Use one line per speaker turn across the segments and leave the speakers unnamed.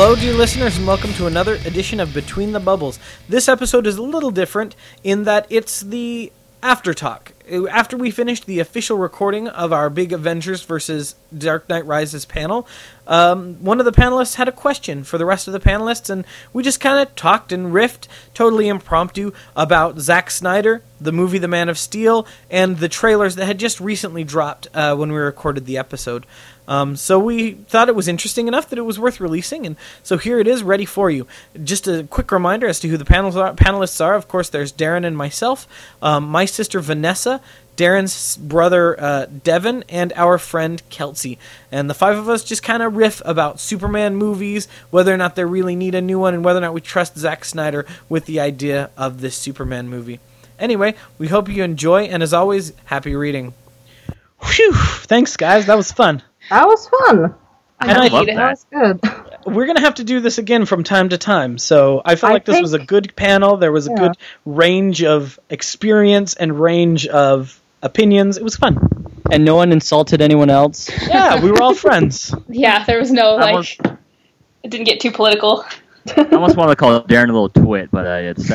Hello, dear listeners, and welcome to another edition of Between the Bubbles. This episode is a little different in that it's the after talk. After we finished the official recording of our big Avengers vs. Dark Knight Rises panel, one of the panelists had a question for the rest of the panelists, and we just kind of talked and riffed, totally impromptu, about Zack Snyder, the movie The Man of Steel, and the trailers that had just recently dropped when we recorded the episode. So we thought it was interesting enough that it was worth releasing, and so here it is, ready for you. Just a quick reminder as to who the panelists are. Of course, there's Darren and myself, my sister Vanessa, Darren's brother Devin, and our friend Kelsey. And the five of us just kind of riff about Superman movies, whether or not they really need a new one, and whether or not we trust Zack Snyder with the idea of this Superman movie. Anyway, we hope you enjoy, and as always, happy reading. Whew! Thanks, guys. That was fun.
That was fun.
And I love
that. Was good.
We're going to have to do this again from time to time. So I felt like this was a good panel. There was a good range of experience and range of opinions. It was fun.
And no one insulted anyone else.
Yeah, we were all friends.
Yeah, there was no, it didn't get too political.
I almost want to call Darren a little twit, but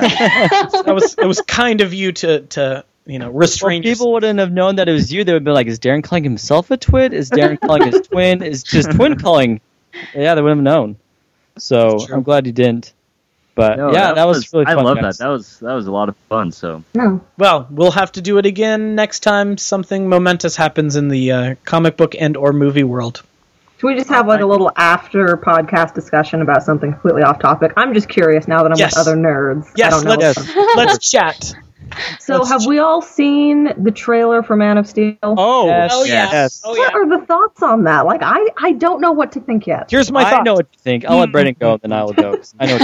it was kind of you to restrain.
Well, people wouldn't have known that it was you. They would be like, is Darren calling himself a twit? Is Darren calling his twin? Is just twin calling? Yeah, they would have known. So I'm glad you didn't. But that was really fun.
I love that. That was a lot of fun. So
well, we'll have to do it again next time something momentous happens in the comic book and or movie world.
Should we just have a little after podcast discussion about something completely off topic? I'm just curious now that I'm with other nerds.
Yes,
I don't know.
Let's chat.
So have we all seen the trailer for Man of Steel?
Oh,
yes.
What are the thoughts on that? Like, I don't know what to think yet.
Here's my thoughts.
I know what to think. I'll let Brendan go, then I will go. I know what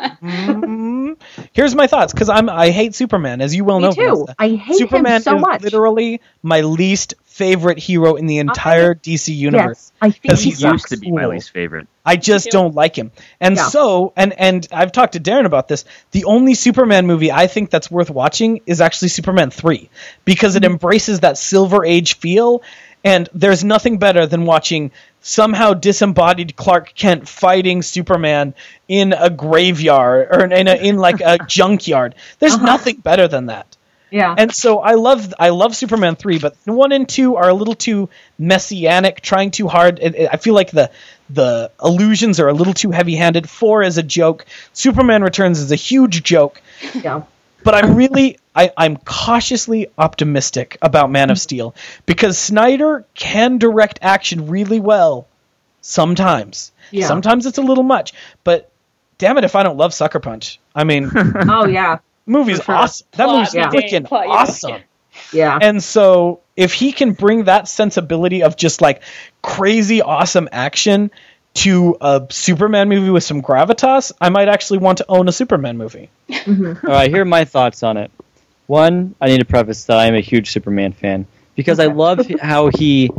to think.
Here's my thoughts, because I hate Superman, as you well know.
Me too.
Vanessa.
I hate
Superman
him so much.
Superman is literally my least favorite hero in the entire DC universe.
Yes, I think he
used to be my least favorite.
I just don't like him. And so, and I've talked to Darren about this, the only Superman movie I think that's worth watching is actually Superman 3, because it embraces that Silver Age feel, and there's nothing better than watching somehow disembodied Clark Kent fighting Superman in a graveyard, or in like a junkyard. There's nothing better than that.
Yeah.
And so I love Superman 3, but 1 and 2 are a little too messianic, trying too hard. I feel like the illusions are a little too heavy-handed. 4 is a joke. Superman Returns is a huge joke.
Yeah.
But I'm cautiously optimistic about Man of Steel, because Snyder can direct action really well sometimes. Yeah. Sometimes it's a little much, but damn it if I don't love Sucker Punch. I mean...
Oh, yeah.
Movie's awesome. That movie's freaking awesome.
Yeah.
And so if he can bring that sensibility of just like crazy awesome action to a Superman movie with some gravitas, I might actually want to own a Superman movie.
Mm-hmm. All right, here are my thoughts on it. One, I need to preface that I am a huge Superman fan, because I love how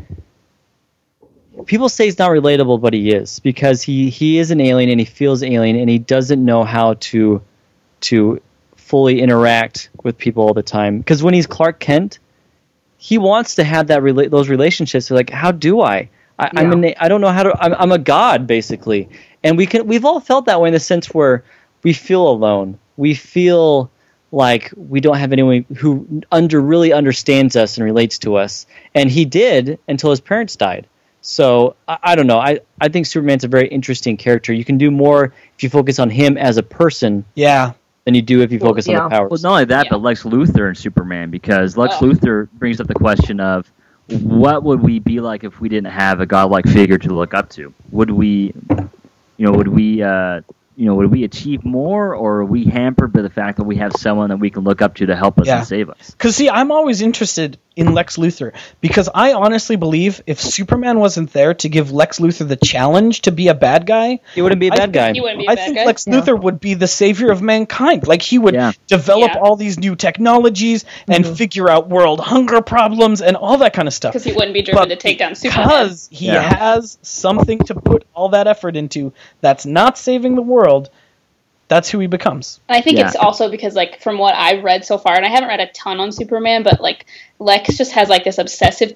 people say he's not relatable, but he is, because he is an alien and he feels alien and he doesn't know how to fully interact with people all the time. Because when he's Clark Kent, he wants to have those relationships. So like, how do I don't know how to. I'm a god, basically, and we've all felt that way in the sense where we feel alone. We feel like we don't have anyone who really understands us and relates to us. And he did until his parents died. So I don't know. I think Superman's a very interesting character. You can do more if you focus on him as a person.
Yeah.
Than you do if you focus on the powers.
Well, not only that, but Lex Luthor and Superman, because Lex Luthor brings up the question of what would we be like if we didn't have a godlike figure to look up to? Would we achieve more, or are we hampered by the fact that we have someone that we can look up to help us and save us?
Because, see, I'm always interested in Lex Luthor, because I honestly believe if Superman wasn't there to give Lex Luthor the challenge to be a bad guy...
He wouldn't be a bad guy.
I think Lex Luthor would be the savior of mankind. Like, he would develop all these new technologies and figure out world hunger problems and all that kind of stuff.
Because he wouldn't be driven to take down Superman.
Because he has something to put all that effort into that's not saving the world, That's who he becomes.
And I think it's also because, like, from what I've read so far, and I haven't read a ton on Superman, but, like, Lex just has, like, this obsessive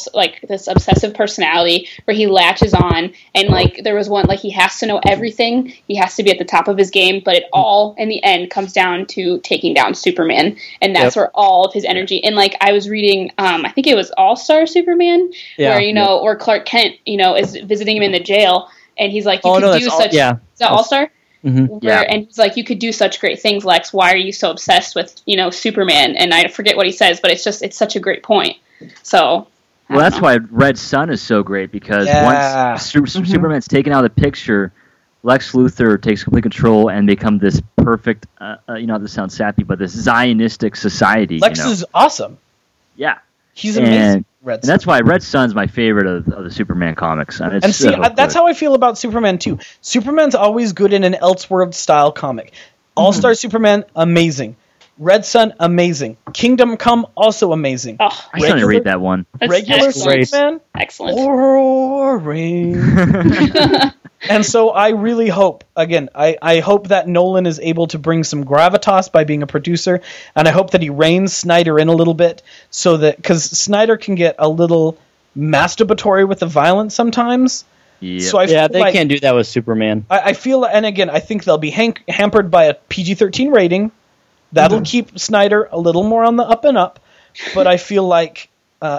personality where he latches on, and, like, there was one, like, he has to know everything, he has to be at the top of his game, but it all, in the end, comes down to taking down Superman, and that's where all of his energy, and, like, I was reading, I think it was All-Star Superman, where, where Clark Kent, is visiting him in the jail, and he's like, Is that All-Star?
Mm-hmm.
And he's like, you could do such great things, Lex. Why are you so obsessed with, Superman? And I forget what he says, but it's such a great point. So,
that's why Red Sun is so great, because once Superman's taken out of the picture, Lex Luthor takes complete control and become this perfect, this sounds sappy, but this Zionistic society.
Lex is awesome.
Yeah.
He's amazing.
And that's why Red Sun's my favorite of the Superman comics. And
that's how I feel about Superman too. Superman's always good in an Elseworld style comic. All-Star Superman, amazing. Red Sun, amazing. Kingdom Come, also amazing.
Oh,
I still didn't read that one.
Regular Superman,
excellent.
Boring. And so I really hope, again, I hope that Nolan is able to bring some gravitas by being a producer, and I hope that he reins Snyder in a little bit, so that, because Snyder can get a little masturbatory with the violence sometimes.
Yep.
So
they can't do that with Superman.
I feel, and again, I think they'll be hampered by a PG-13 rating. That'll keep Snyder a little more on the up and up, but I feel like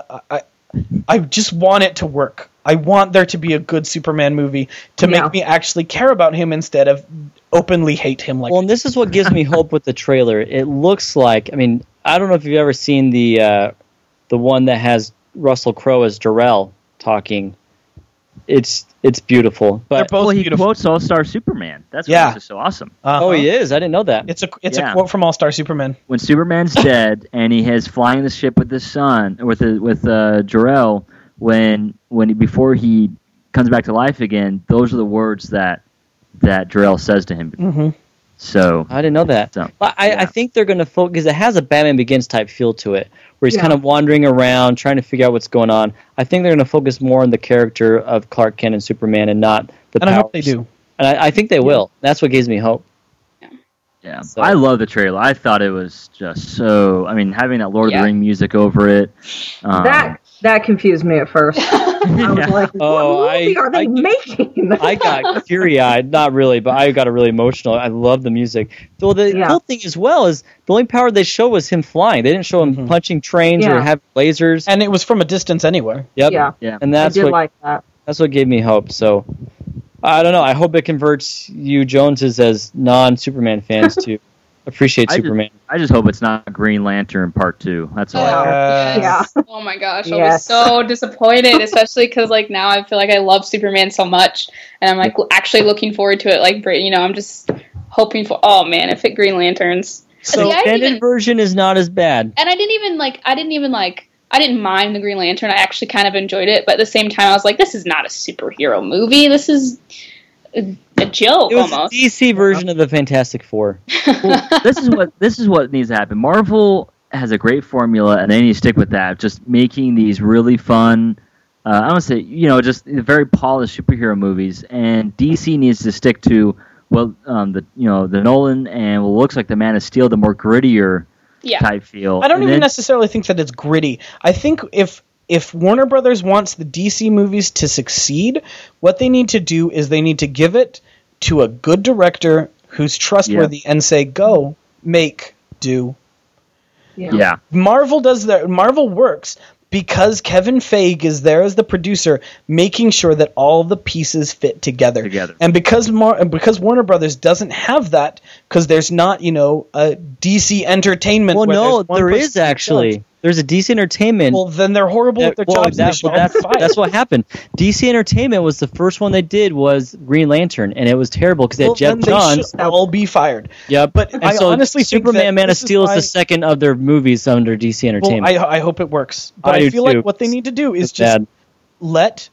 I just want it to work. I want there to be a good Superman movie to make me actually care about him instead of openly hate him.
And this is what gives me hope with the trailer. It looks like, I don't know if you've ever seen the one that has Russell Crowe as Jor-El talking. It's beautiful. But
they're both beautiful.
He quotes All-Star Superman. That's what makes it so awesome.
Oh, he is? I didn't know that.
It's a quote from All-Star Superman.
When Superman's dead and he is flying the ship with his son, with Jor-El, before he comes back to life again, those are the words that Jor-El says to him.
Mm-hmm.
So
I didn't know that. So, I think they're going to focus, because it has a Batman Begins type feel to it, where he's kind of wandering around trying to figure out what's going on. I think they're going to focus more on the character of Clark Kent and Superman, and not the powers.
I hope they do.
And I think they will. That's what gives me hope.
Yeah, so. I love the trailer. I thought it was just so. Having that Lord of the Ring music over it.
That confused me at first. I was like, what movie are they making?
I got teary-eyed. Not really, but I got really emotional. I love the music. So the whole thing as well is the only power they show was him flying. They didn't show him punching trains or having lasers.
And it was from a distance anyway.
Yep.
Yeah.
And that's
like that.
That's what gave me hope. So I don't know. I hope it converts you Joneses as non-Superman fans to appreciate Superman.
I just hope it's not Green Lantern Part 2. That's all.
Yes. Yeah. Oh my gosh, I'll be so disappointed, especially because now I feel like I love Superman so much, and I'm actually looking forward to it. I'm just hoping for. Oh man, if it Green Lanterns.
So the extended version is not as bad.
And I didn't mind the Green Lantern. I actually kind of enjoyed it, but at the same time, I was like, this is not a superhero movie. This is a joke.
It was
almost.
A DC version of the Fantastic Four.
This is what needs to happen. Marvel has a great formula, and they need to stick with that. Just making these really fun, I don't say, just very polished superhero movies. And DC needs to stick to the Nolan and what looks like the Man of Steel, the more grittier type feel.
I don't even necessarily think that it's gritty. I think if Warner Brothers wants the DC movies to succeed, what they need to do is they need to give it to a good director who's trustworthy and say, go, make, do.
Yeah.
Marvel does that. Marvel works because Kevin Feige is there as the producer, making sure that all the pieces fit together. And because Warner Brothers doesn't have that, because there's not, a DC Entertainment.
Well, no, there is actually. There's a DC Entertainment.
Well, then they're horrible at their jobs.
That's what happened. DC Entertainment was the first one they did was Green Lantern, and it was terrible because they had Jeff Johns.
They should all be fired.
Yeah,
but I honestly think
Superman Man of Steel is the second of their movies under DC Entertainment.
Well, I hope it works. But I feel like what they need to do is just let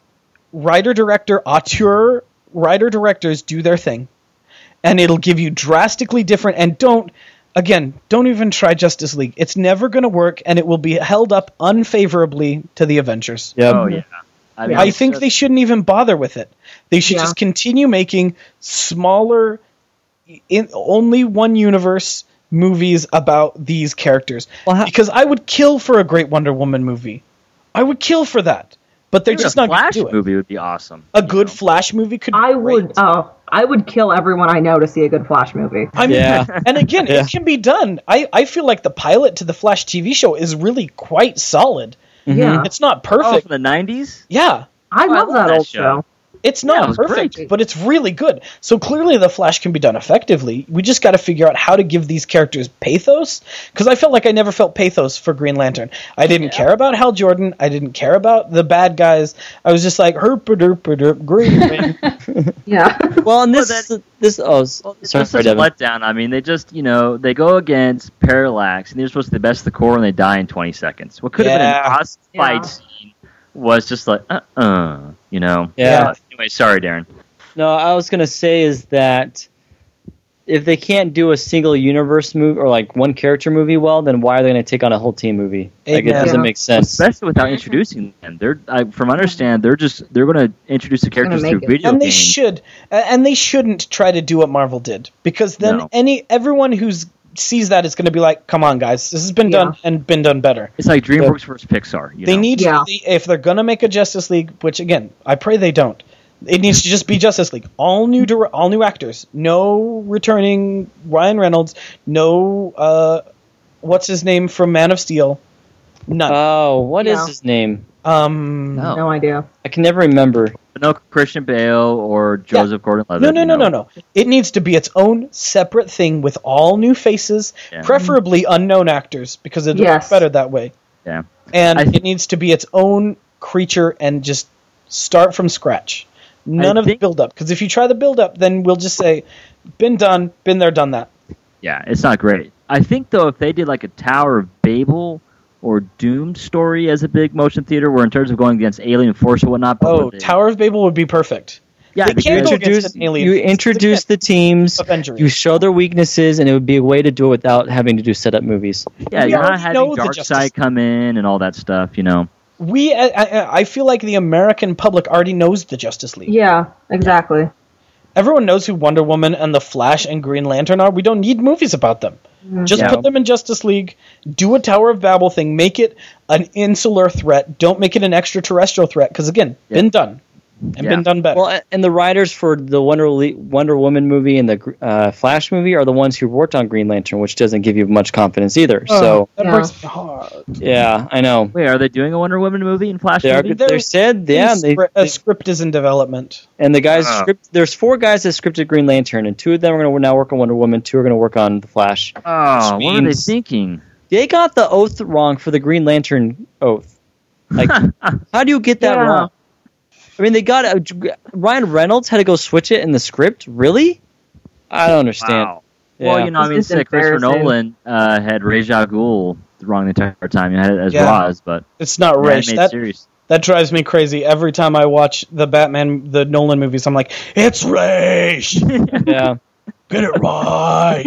auteur writer-directors do their thing, and it'll give you drastically different, and don't even try Justice League. It's never going to work, and it will be held up unfavorably to the Avengers.
Yep.
Oh, yeah.
I think they shouldn't even bother with it. They should just continue making smaller, in only one universe movies about these characters.
Well,
because I would kill for a great Wonder Woman movie. I would kill for that. But they're just not going to do it.
A Flash movie would be awesome.
A good Flash movie could be great.
I would kill everyone I know to see a good Flash movie.
I mean, and again, it can be done. I feel like the pilot to the Flash TV show is really quite solid.
Yeah.
It's not perfect.
Oh, from the 90s?
Yeah.
I love that old show.
It's not
it was
perfect,
great.
but it's really good. So clearly the Flash can be done effectively. We just got to figure out how to give these characters pathos, because I felt like I never felt pathos for Green Lantern. I didn't care about Hal Jordan. I didn't care about the bad guys. I was just like, herp-a-derp-a-derp, Green.
Yeah.
Well, and
Well,
sorry,
it's such a
Devin.
letdown. I mean, they just, they go against Parallax, and they're supposed to be the best of the core, and they die in 20 seconds. What could have been an awesome fight scene was just like,
Yeah.
Anyway, sorry, Darren.
No, I was gonna say is that if they can't do a single universe movie or like one character movie well, then why are they gonna take on a whole team movie? Like, it doesn't make sense.
Especially without introducing them. From what I understand, they're going to introduce the characters through video
and they
games.
should, and they shouldn't try to do what Marvel did, because then everyone who sees that is going to be like, "Come on, guys, this has been done and been done better."
It's like DreamWorks versus Pixar.
They need to, if they're going to make a Justice League, which again, I pray they don't. It needs to just be Justice League. All new actors. No returning Ryan Reynolds. No, what's his name from Man of Steel? None.
Oh, what is his name?
No idea.
I can never remember.
No Christian Bale or Joseph Gordon-Levitt.
No. It needs to be its own separate thing with all new faces, preferably unknown actors, because it looks better that way.
Yeah.
And it needs to be its own creature and just start from scratch. None of the build-up. Because if you try the build-up, then we'll just say, been done, been there, done that.
Yeah, it's not great. I think, though, if they did like a Tower of Babel or Doom story as a big motion theater, where in terms of going against Alien Force or whatnot.
Tower of Babel would be perfect.
Yeah,
they can't go against an alien.
You introduce the teams, you show their weaknesses, and it would be a way to do it without having to do setup movies.
Yeah, you're not having Darkseid come in and all that stuff,
I feel like the American public already knows the Justice League.
Yeah, exactly.
Everyone knows who Wonder Woman and the Flash and Green Lantern are. We don't need movies about them. Just put them in Justice League, do a Tower of Babel thing, make it an insular threat, don't make it an extraterrestrial threat, because again, been done. And been done better.
Well, and the writers for the Wonder Woman movie and the Flash movie are the ones who worked on Green Lantern, which doesn't give you much confidence either. So
that breaks my heart.
Yeah, I know.
Wait, are they doing a Wonder Woman movie and Flash movie?
They
said,
a script is in development.
And the guys there's 4 guys that scripted Green Lantern, and 2 of them are going to now work on Wonder Woman, 2 are going to work on the Flash.
Oh, what are they thinking?
They got the oath wrong for the Green Lantern oath. Like, how do you get that wrong? I mean, they got Ryan Reynolds had to go switch it in the script. Really? I don't understand.
Wow. Yeah. Well, Christopher Nolan had Ra's al Ghul wrong the entire time. You had it as Ra's, but
it's not Ra's. That drives me crazy every time I watch the Nolan movies. I'm like, it's Ra's.
Yeah,
get it right.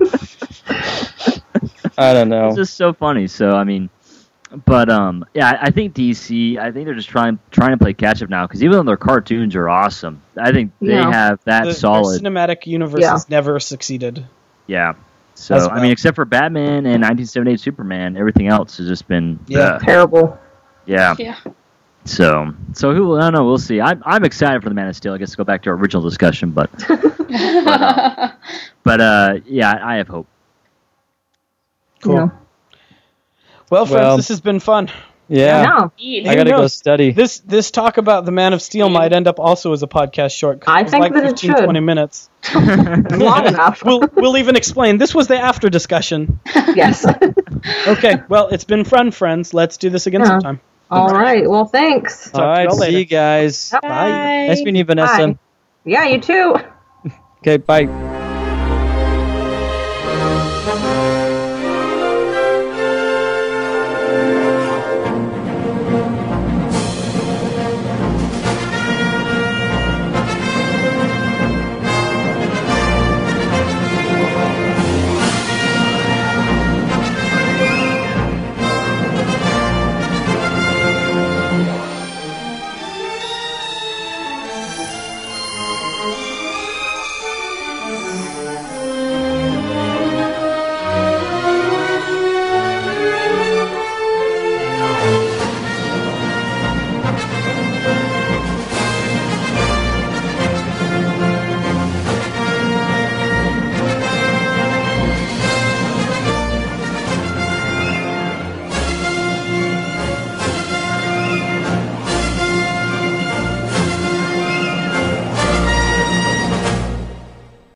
I don't know.
It's just so funny. So I mean. But I think DC. I think they're just trying to play catch up now, because even though their cartoons are awesome, I think they have that solid.
Their cinematic universe has never succeeded.
Yeah. So I mean, except for Batman and 1978 Superman, everything else has just been
terrible.
Yeah. Yeah. So I don't know. We'll see. I'm excited for the Man of Steel. I guess to go back to our original discussion, but I have hope.
Cool.
Yeah.
Well, friends, this has been fun.
Yeah. I gotta go study.
This talk about the Man of Steel might end up also as a podcast short.
I think that 15, it should.
20 minutes.
Long enough.
We'll even explain. This was the after discussion.
Yes.
Okay. Well, it's been fun, friends. Let's do this again sometime.
All right. Well, thanks.
All right. See you guys.
Bye.
Nice meeting you, Vanessa.
Bye. Yeah, you too.
Okay. Bye.